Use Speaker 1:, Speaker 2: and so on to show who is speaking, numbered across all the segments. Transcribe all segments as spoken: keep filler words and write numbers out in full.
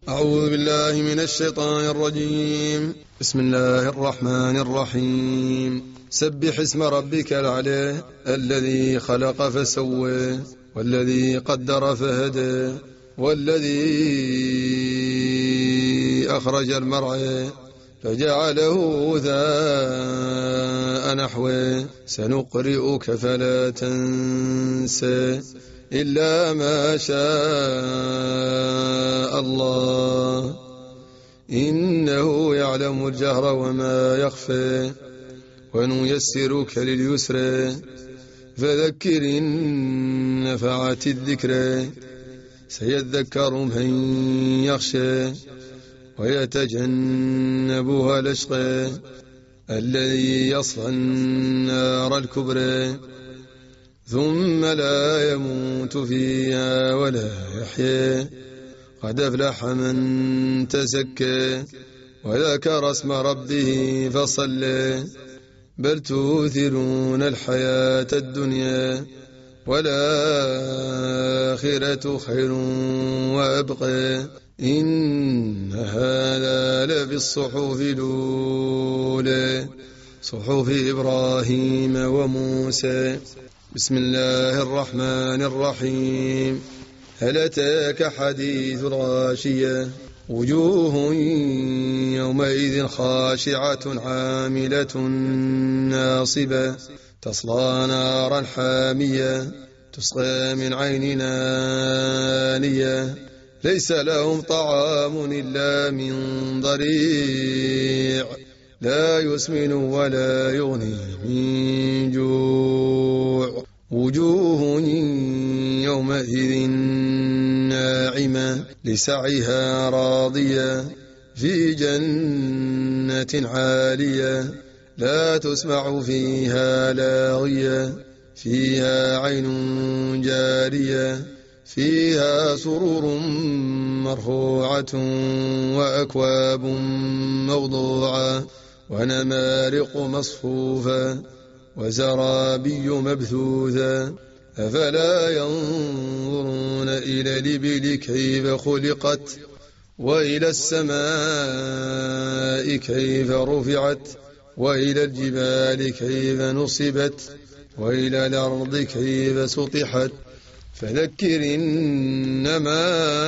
Speaker 1: أعوذ بالله من الشيطان الرجيم. بسم الله الرحمن الرحيم. سبح اسم ربك الأعلى الذي خلق فسوى والذي قدر فهدى والذي أخرج المرعى فجعله غثاء نحوه سنقرئك فلا تنسى إلا ما شاء الله إنه يعلم الجهر وما يخفى ونيسرك لليسرى فذكر إن نفعت الذكرى سيذكر من يخشى ويتجنبها الأشقى الذي يصلى النار الكبرى ثم لا يموت فيها ولا يحيى قد أفلح من تزكى وذكر اسم ربه فصلى بل تؤثرون الحياة الدنيا والآخرة خير وأبقى إن هذا لفي الصحف الأولى صحف إبراهيم وموسى. بسم الله الرحمن الرحيم. هل أتاك حديث الغاشية وجوه يومئذ خاشعة عاملة ناصبة تصلى نارا حامية تسقى من عين آنية ليس لهم طعام إلا من ضريع لا يسمن ولا يغني من جوع وجوه يومئذ ناعمة لسعيها راضية في جنة عالية لا تسمع فيها لاغية فيها عين جارية فيها سرور مرفوعة وأكواب موضوعة ونمارق مصفوفة وزرابي مبثوثة أفلا ينظرون إلى الإبل كيف خلقت وإلى السماء كيف رفعت وإلى الجبال كيف نصبت وإلى الأرض كيف سطحت فذكر إنما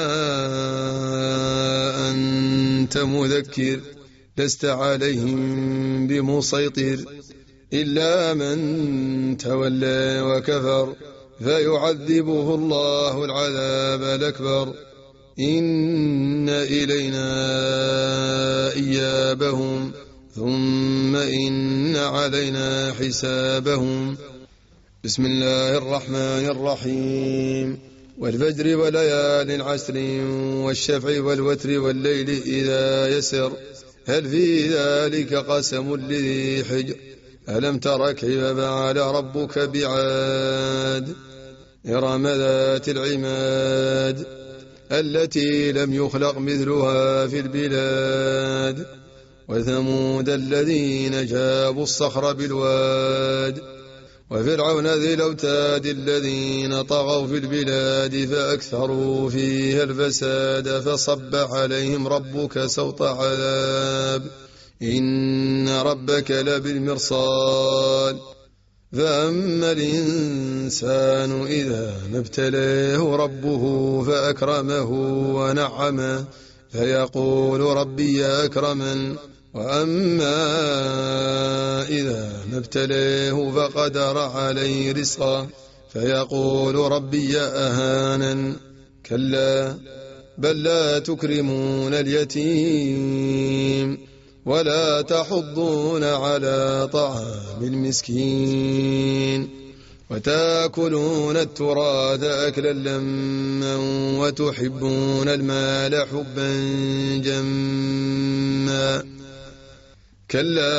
Speaker 1: أنت مذكر لست عليهم بمسيطر إلا من تولى وكفر فيعذبه الله العذاب الأكبر إن إلينا إيابهم ثم إن علينا حسابهم. بسم الله الرحمن الرحيم. والفجر وليال عشر والشفع والوتر والليل إذا يسر هل في ذلك قسم لذي حجر ألم تر كيف فعل ربك بعاد إرم ذات العماد التي لم يخلق مثلها في البلاد وثمود الذين جابوا الصخر بالواد وفرعون ذي الأوتاد الذين طغوا في البلاد فأكثروا فيها الفساد فصب عليهم ربك سوط عذاب إن ربك لبالمرصاد فأما الإنسان إذا ما ابتلاه ربه فأكرمه ونعمه فيقول ربي أكرمن وأما إذا ما ابتلاه فقدر عليه رزقه فيقول ربي أهانن كلا بل لا تكرمون اليتيم ولا تحضون على طعام المسكين وتأكلون التراث أكلا لما وتحبون المال حبا جما كلا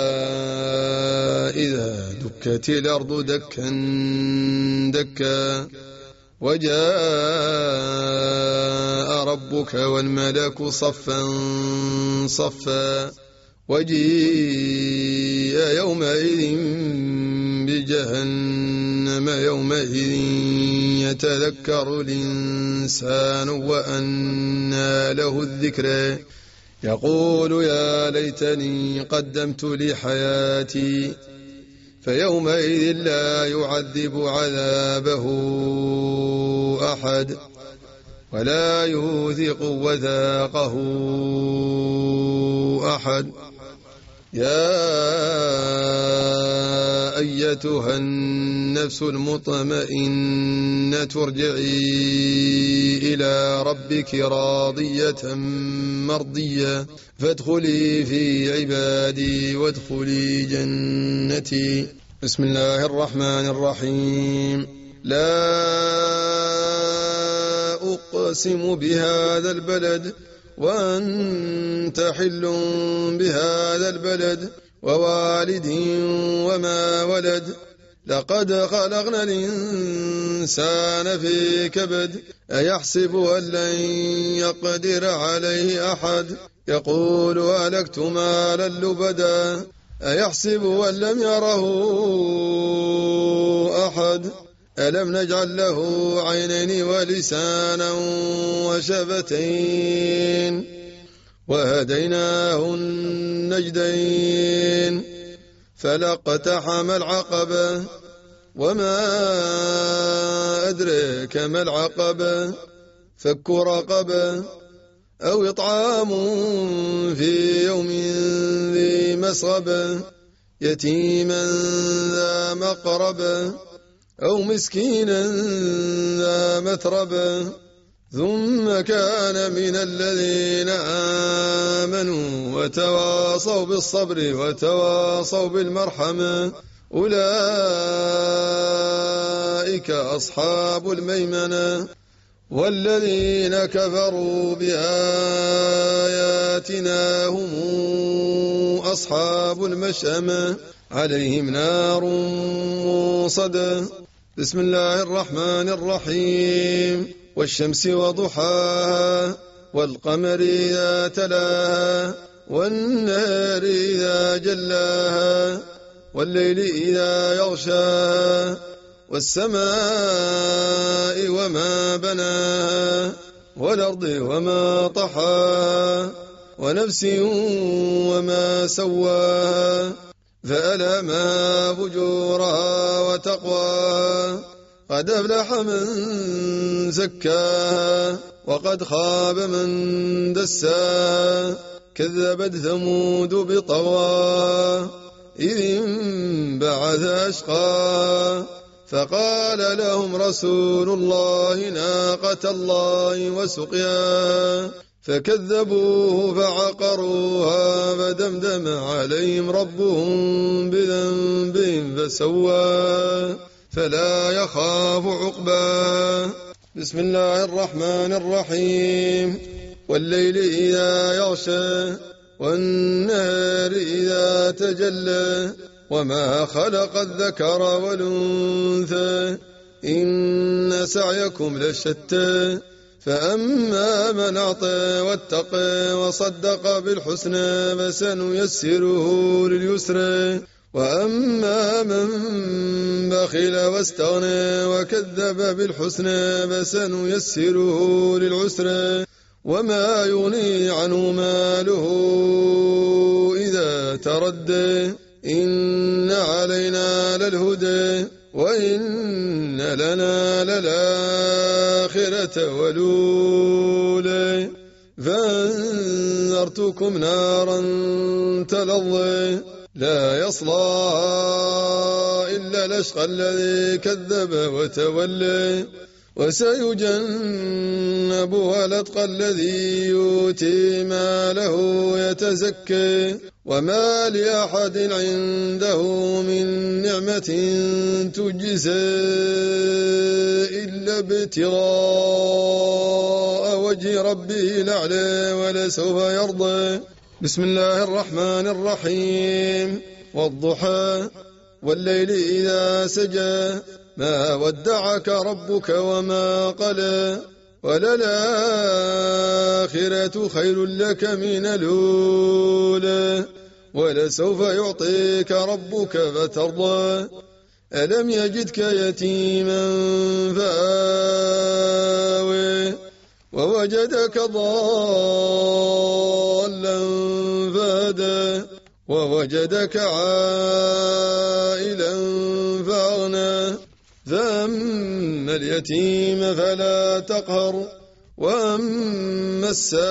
Speaker 1: إذا دكت الأرض دكا دكا وجاء ربك والملك صفا صفا وجيء يومئذ بجهنم يومئذ يتذكر الإنسان وأنى له الذكر يقول يا ليتني قدمت لحياتي فيومئذ لا يعذب عذابه أحد ولا يوثق وثاقه أحد. يا أيتها النفس المطمئنة ارجعي إلى ربك راضية مرضية فادخلي في عبادي وادخلي جنتي. بسم الله الرحمن الرحيم. لا أقسم بهذا البلد وأنت حل بهذا البلد ووالد وما ولد لقد خلقنا الإنسان في كبد أيحسب أن لن يقدر عليه أحد يقول أهلكت مالا لبدا أيحسب أن لم يره أحد ألم نجعل له عينين ولسانا وشفتين وهديناه النجدين فلاقتحم العقبة وما أدريك ما العقبة فك رقبة أو إطعام في يوم ذي مسغبة يتيما ذا مقربة أو مسكينا ذا متربة ثم كان من الذين آمنوا وتواصوا بالصبر وتواصوا بالمرحمة أولئك أصحاب الميمنة. والذين كفروا بآياتنا هم أصحاب المشأمة عليهم نار موصدة. بسم الله الرحمن الرحيم. والشمس وضحاها والقمر إذا تلاها والنهار إذا جلاها والليل إذا يغشاها والسماء وما بناها والأرض وما طحاها ونفس وما سواها فألهمها فجورها وتقواها قد أفلح من زكاها وقد خاب من دساها كذبت ثمود بطغواها إذ انبعث أشقاها فقال لهم رسول الله ناقة الله وسقياها فكذبوه فعقروها فدمدم عليهم ربهم بذنبهم فسواها فلا يخاف عقباه. بسم الله الرحمن الرحيم. والليل إذا يغشى والنهار إذا تجلى وما خلق الذكر والأنثى إن سعيكم لشتى فأما من أعطى واتقى وصدق بالحسنى فسنيسره لليسرى وأما من بخل واستغنى وكذب بالحسنى فسنيسره للعسرى وما يغني عنه ماله إذا تردى إن علينا للهدى وإن لنا للآخرة والأولى فأنذرتكم نارا تلظى لا يصلاها إلا الأشقى الذي كذب وتولى وسيجنبها الأتقى الذي يؤتي ماله يتزكى وما لأحد عنده من نعمة تجزى إلا ابتغاء وجه ربه الأعلى ولسوف يرضى. بسم الله الرحمن الرحيم. والضحى والليل إذا سجى ما ودعك ربك وما قلى وللآخرة خير لك من الأولى ولسوف يعطيك ربك فترضى ألم يجدك يتيما فآوي ووجدك ضالا فهدى ووجدك عائلا فأغنى فأما اليتيم فلا تقهر وأما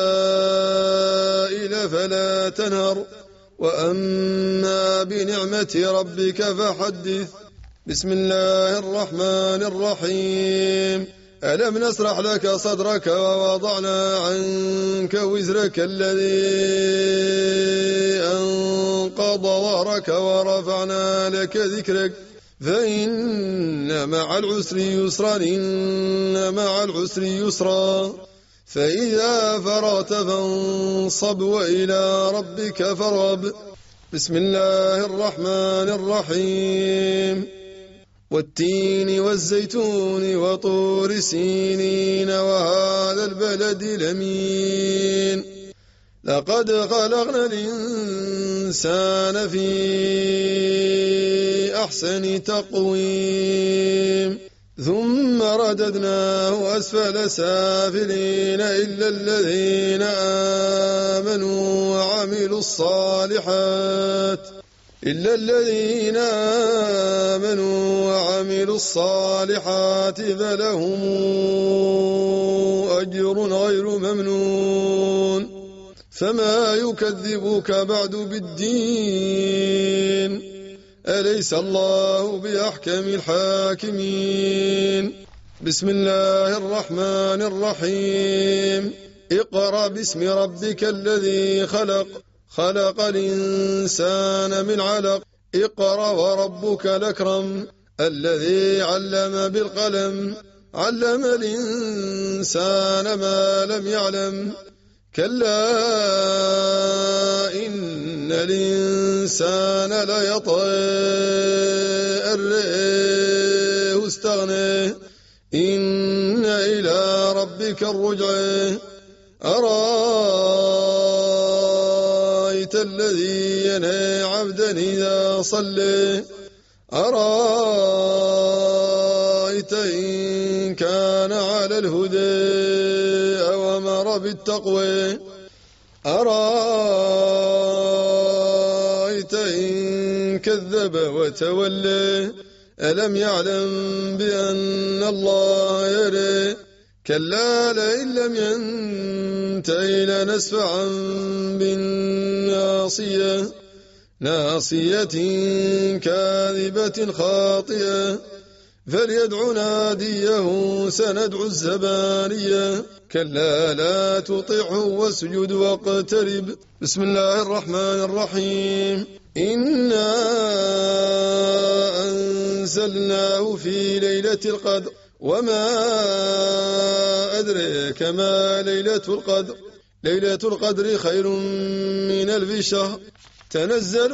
Speaker 1: السائل فلا تنهر وأما بنعمة ربك فحدث. بسم الله الرحمن الرحيم. ألم نشرح لك صدرك ووضعنا عنك وزرك الذي أنقض ظهرك ورفعنا لك ذكرك فإن مع العسر يسرا إن مع العسر يسرا فإذا فرغت فانصب وإلى ربك فارغب. بسم الله الرحمن الرحيم. والتين والزيتون وطور سينين وهذا البلد الأمين لقد خلقنا الإنسان في أحسن تقويم ثم رددناه أسفل سافلين إلا الذين آمنوا وعملوا الصالحات إلا الذين آمنوا وعملوا الصالحات فلهم أجر غير ممنون فما يكذبك بعد بالدين أليس الله بأحكم الحاكمين. بسم الله الرحمن الرحيم. اقرأ باسم ربك الذي خلق خلق الإنسان من علق اقرأ وربك الأكرم الذي علم بالقلم علم الإنسان ما لم يعلم كلا إن الإنسان ليطغى أن رآه استغنى إن إلى ربك الرجع أرأيت الذي ينهى عبدا إذا صلى أرأيت إن كان على الهدى أو أمر بالتقوى أرأيت إن كذب وتولى ألم يعلم بأن الله يرى كلا لئن لم ينته لنسفعا بالناصية ناصية كاذبة خاطئة فليدع ناديه سندع الزبانية كلا لا تطعه واسجد واقترب. بسم الله الرحمن الرحيم. إنا أنزلناه في ليلة القدر وما أدريك ما ليلة القدر ليلة القدر خير من ألف شهر تنزل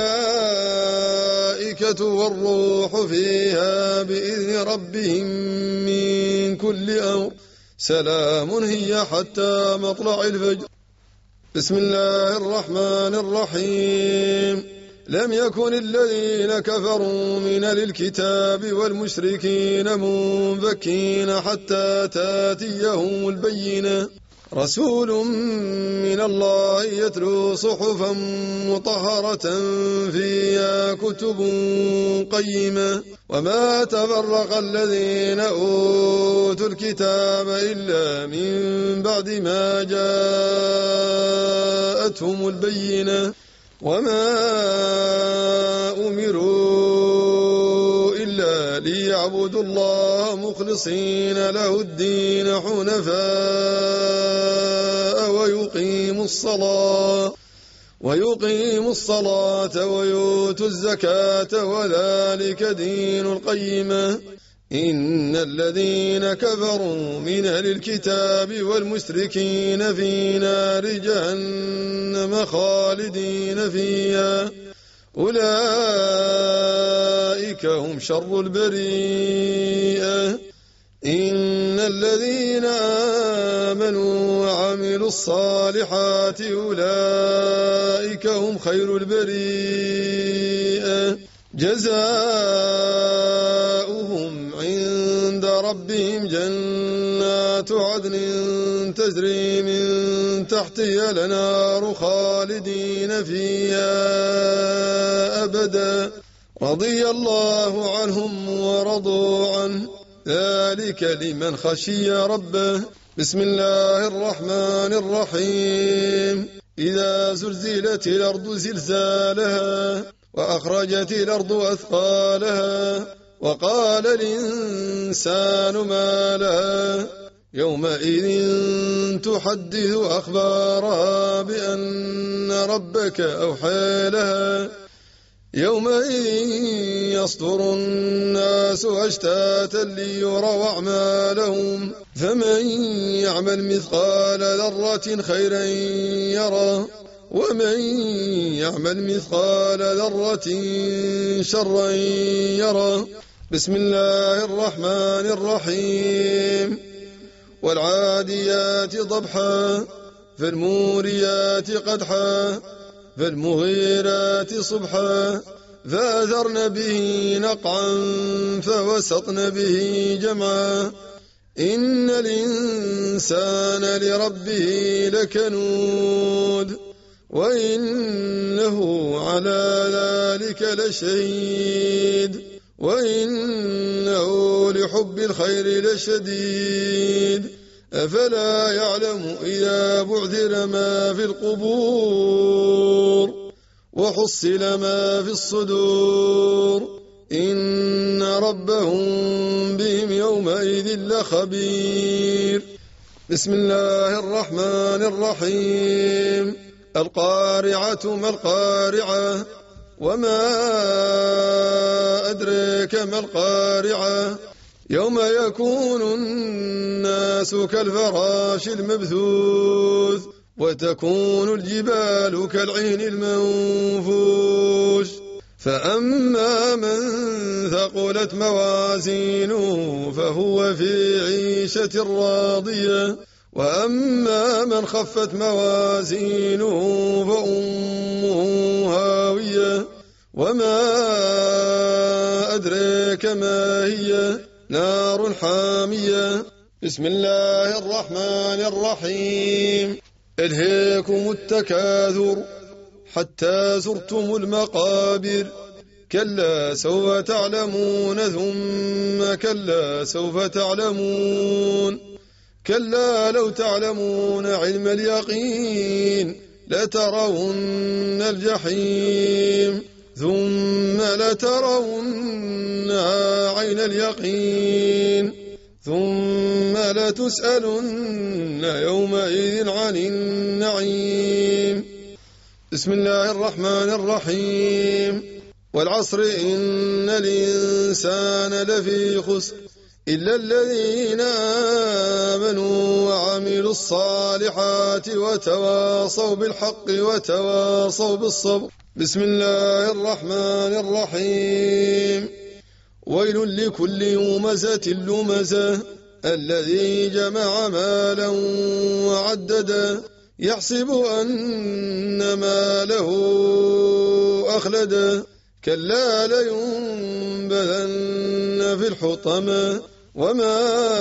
Speaker 1: الملائكة والروح فيها بإذن ربهم من كل أمر سلام هي حتى مطلع الفجر. بسم الله الرحمن الرحيم. لم يكن الذين كفروا من أهل الكتاب والمشركين منفكين حتى تاتيهم البينة رسول من الله يتلو صحفا مطهرة فيها كتب قيمة وما تفرق الذين أوتوا الكتاب إلا من بعد ما جاءتهم البينة وما أمروا إلا ليعبدوا الله مخلصين له الدين حنفاء ويقيموا الصلاة ويقيموا الصلاة ويؤتوا الزكاة وذلك دين القيمة إن الذين كفروا من أهل الكتاب والمشركين في نار جهنم خالدين فيها أولئك هم شر البريئة إن الذين آمنوا وعملوا الصالحات أولئك هم خير البرية جزاؤهم عند ربهم جنات عدن تجري من تحتها الأنهار خالدين فيها أبدا رضي الله عنهم ورضوا عنه ذلك لمن خشي ربه. بسم الله الرحمن الرحيم. إذا زلزلت الأرض زلزالها وأخرجت الأرض أثقالها وقال الإنسان ما لها يومئذ تحدث أخبارها بأن ربك أوحى لها يومئذ يصدر الناس أشتاتا ليروا أعمالهم فمن يعمل مثقال ذرة خيرا يره ومن يعمل مثقال ذرة شرا يره. بسم الله الرحمن الرحيم. والعاديات ضبحا فالموريات قدحا فالمغيرات صبحا فأثرن به نقعا فوسطن به جمعا إن الإنسان لربه لكنود وإنه على ذلك لشهيد وإنه لحب الخير لشديد أفلا يعلم إذا بعثر ما في القبور وحصل ما في الصدور إن ربهم بهم يومئذ لخبير. بسم الله الرحمن الرحيم. القارعة ما القارعة وما أدريك ما القارعة يوم يكون الناس كالفراش المبثوث وتكون الجبال كالعهن المنفوش فأما من ثقلت موازينه فهو في عيشة راضية وأما من خفت موازينه فأمه هاوية وما أدريك ما هي نار حامية. بسم الله الرحمن الرحيم. ألهاكم التكاثر حتى زرتم المقابر كلا سوف تعلمون ثم كلا سوف تعلمون كلا لو تعلمون علم اليقين لترون الجحيم ثم لترونها عين اليقين ثم لتسألن يومئذ عن النعيم. بسم الله الرحمن الرحيم. والعصر إن الإنسان لفي خسر إلا الذين آمنوا وعملوا الصالحات وتواصوا بالحق وتواصوا بالصبر. بسم الله الرحمن الرحيم. ويل لكل همزة لمزة الذي جمع مالا وعدده يحسب أن ماله أخلده كلا لينبذن في الحطمة وما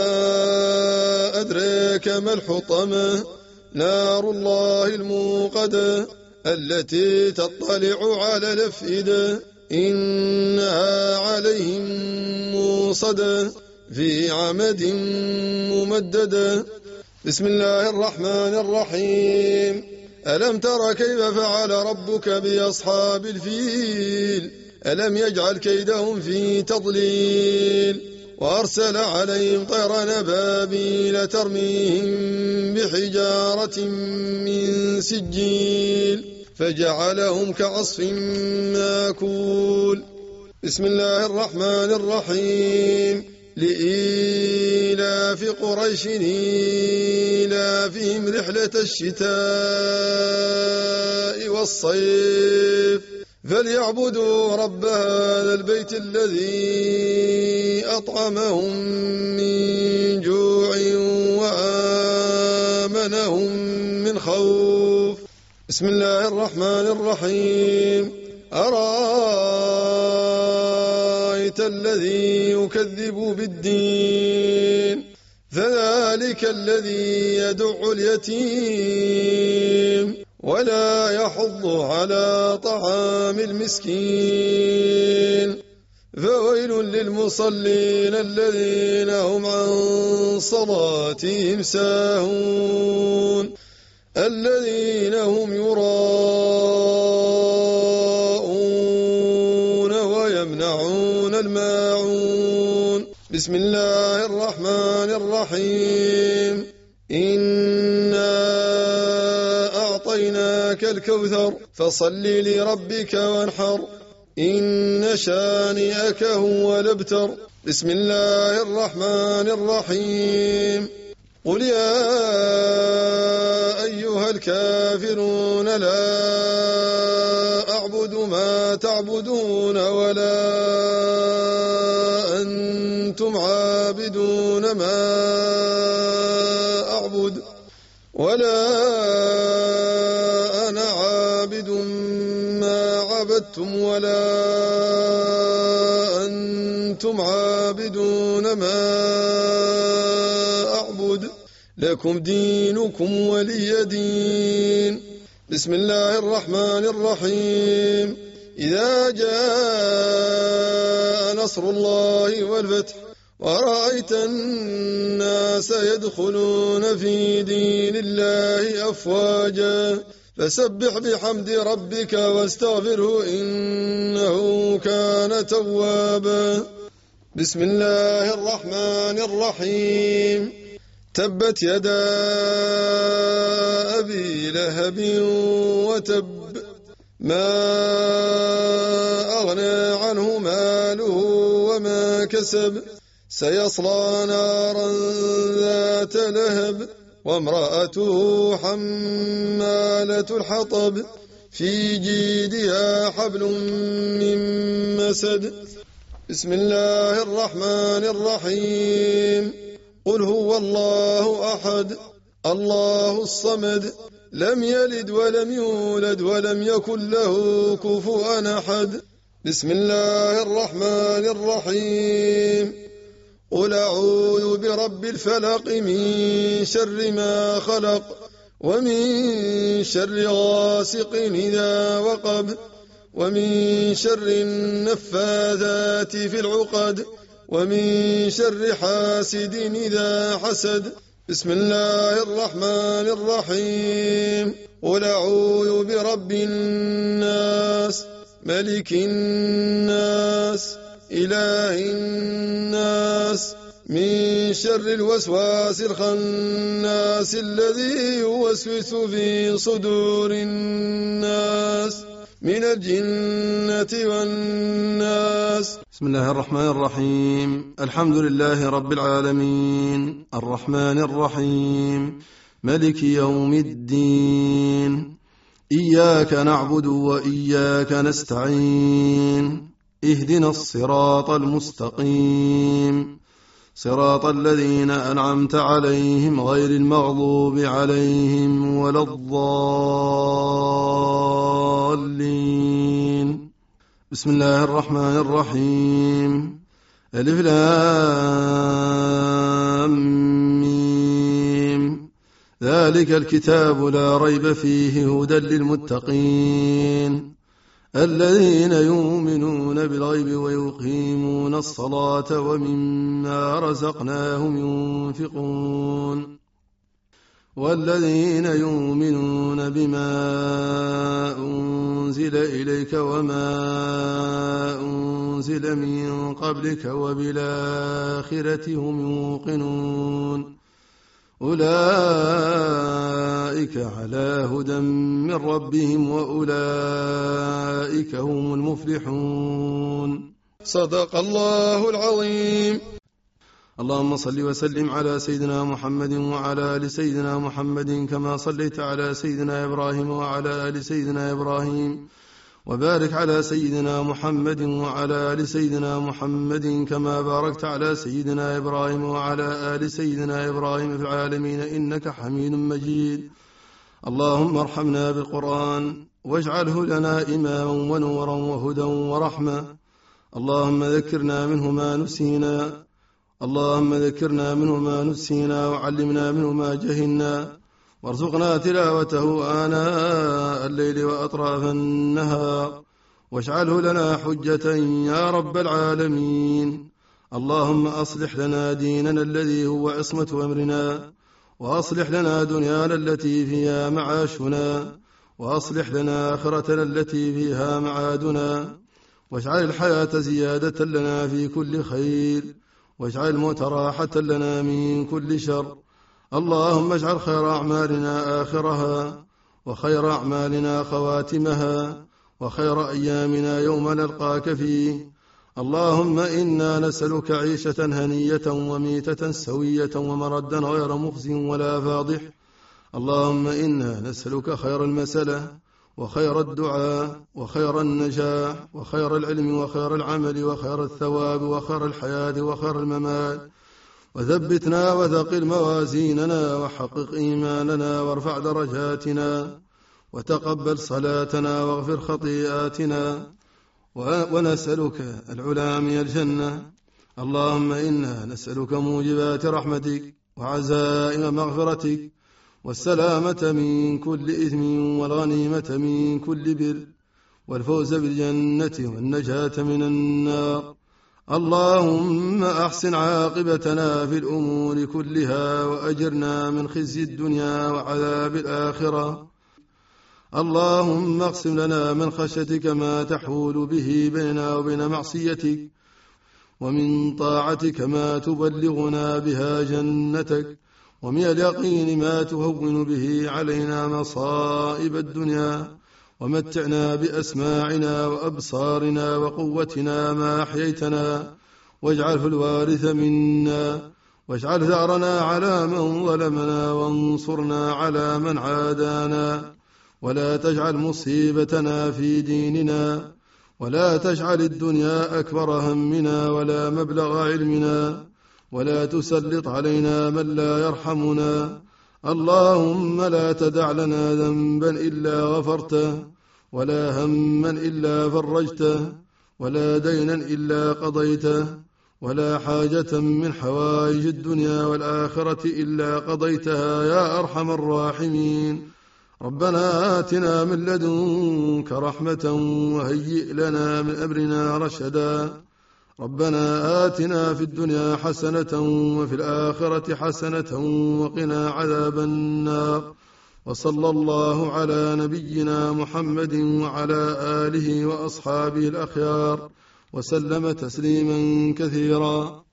Speaker 1: أدريك ما الحطمة نار الله الموقدة التي تطلع على الأفئدة إنها عليهم موصدة في عمد ممددة. بسم الله الرحمن الرحيم. ألم تر كيف فعل ربك بأصحاب الفيل ألم يجعل كيدهم في تضليل وأرسل عليهم طيرا أبابيل ترميهم بحجارة من سجيل فجعلهم كعصف ماكول. بسم الله الرحمن الرحيم. لإيلاف قريش إيلافهم رحلة الشتاء والصيف فليعبدوا رب هذا البيت الذي أطعمهم من جوع وآمنهم من خوف. بسم الله الرحمن الرحيم. أرأيت الذي يكذب بالدين فذلك الذي يدع اليتيم ولا يحض على طعام المسكين. فويل للمصلين الذين هم عن صلاتهم ساهون الذين هم يراءون ويمنعون الماعون. بسم الله الرحمن الرحيم. إنا أعطيناك الكوثر فصل لربك وانحر إن شانئك هو الأبتر. بسم الله الرحمن الرحيم. قل يا أيها الكافرون لا أعبد ما تعبدون ولا أنتم عابدون ما أعبد ولا أنا عابد ما عبدتم ولا أنتم عابدون ما أعبد لكم دينكم ولي دين. بسم الله الرحمن الرحيم. إذا جاء نصر الله والفتح ورأيت الناس يدخلون في دين الله أفواجا فسبح بحمد ربك واستغفره إنه كان توابا. بسم الله الرحمن الرحيم. تبت يدا أبي لهب وتب ما أغنى عنه ماله وما كسب سيصلى نارا ذات لهب وامرأته حمالة الحطب في جيدها حبل من مسد. بسم الله الرحمن الرحيم. قل هو الله أحد الله الصمد لم يلد ولم يولد ولم يكن له كفوا أحد. بسم الله الرحمن الرحيم. قل أعوذ برب الفلق من شر ما خلق ومن شر غاسق إذا وقب ومن شر النفاثات في العقد ومن شر حاسد إذا حسد. بسم الله الرحمن الرحيم. قل أعوذ برب الناس ملك الناس إله الناس من شر الوسواس الخناس الذي يوسوس في صدور الناس من الجنة والناس.
Speaker 2: بسم الله الرحمن الرحيم. الحمد لله رب العالمين الرحمن الرحيم ملك يوم الدين إياك نعبد وإياك نستعين اهدنا الصراط المستقيم صراط الذين أنعمت عليهم غير المغضوب عليهم ولا الضالين. بسم الله الرحمن الرحيم. ألف لام ميم ذلك الكتاب لا ريب فيه هدى للمتقين الذين يؤمنون بالغيب ويقيمون الصلاة ومما رزقناهم ينفقون والذين يؤمنون بما أنزل إليك وما أنزل من قبلك وبالآخرة هم يوقنون أولئك على هدى من ربهم وأولئك هم المفلحون.
Speaker 1: صدق الله العظيم.
Speaker 2: اللهم صل وسلم على سيدنا محمد وعلى آل سيدنا محمد كما صليت على سيدنا إبراهيم وعلى آل سيدنا إبراهيم وبارك على سيدنا محمد وعلى آل سيدنا محمد كما باركت على سيدنا إبراهيم وعلى آل سيدنا إبراهيم في العالمين إنك حميد مجيد. اللهم ارحمنا بالقرآن واجعله لنا إماما ونورا وهدى ورحمة. اللهم ذكرنا منه ما نسينا اللهم ذكرنا منه ما نسينا وعلمنا منه ما جهلنا، وارزقنا تلاوته آناء الليل وأطراف النهار، واجعله لنا حجة يا رب العالمين. اللهم أصلح لنا ديننا الذي هو عصمة أمرنا، وأصلح لنا دنيانا التي فيها معاشنا، وأصلح لنا آخرتنا التي فيها معادنا، واجعل الحياة زيادة لنا في كل خير، واجعل الموت راحة لنا من كل شر. اللهم اجعل خير أعمالنا آخرها، وخير أعمالنا خواتمها، وخير أيامنا يوم نلقاك فيه. اللهم إنا نسألك عيشة هنية وميتة سوية ومردا غير مخزٍ ولا فاضح. اللهم إنا نسألك خير المسألة وخير الدعاء وخير النجاح وخير العلم وخير العمل وخير الثواب وخير الحياة وخير الممات. وثبتنا وثقل موازيننا وحقق إيماننا وارفع درجاتنا، وتقبل صلاتنا واغفر خطيئاتنا، ونسألك العلا من الجنة. اللهم إنا نسألك موجبات رحمتك وعزائم مغفرتك والسلامة من كل إثم والغنيمة من كل بر والفوز بالجنة والنجاة من النار. اللهم أحسن عاقبتنا في الأمور كلها وأجرنا من خزي الدنيا وعذاب الآخرة. اللهم اقسم لنا من خشيتك ما تحول به بيننا وبين معصيتك، ومن طاعتك ما تبلغنا بها جنتك، ومن اليقين ما تهون به علينا مصائب الدنيا، ومتعنا بأسماعنا وأبصارنا وقوتنا ما أحييتنا، واجعله الوارث منا، واجعل ثأرنا على من ظلمنا، وانصرنا على من عادانا، ولا تجعل مصيبتنا في ديننا، ولا تجعل الدنيا أكبر همنا ولا مبلغ علمنا، ولا تسلط علينا من لا يرحمنا. اللهم لا تدع لنا ذنبا إلا غفرته، ولا هما إلا فرجته، ولا دينا إلا قضيته، ولا حاجة من حوائج الدنيا والآخرة إلا قضيتها يا أرحم الراحمين. ربنا آتنا من لدنك رحمة وهيئ لنا من أمرنا رشدا. ربنا آتنا في الدنيا حسنة وفي الآخرة حسنة وقنا عذاب النار. وصلى الله على نبينا محمد وعلى آله وأصحابه الأخيار وسلم تسليما كثيرا.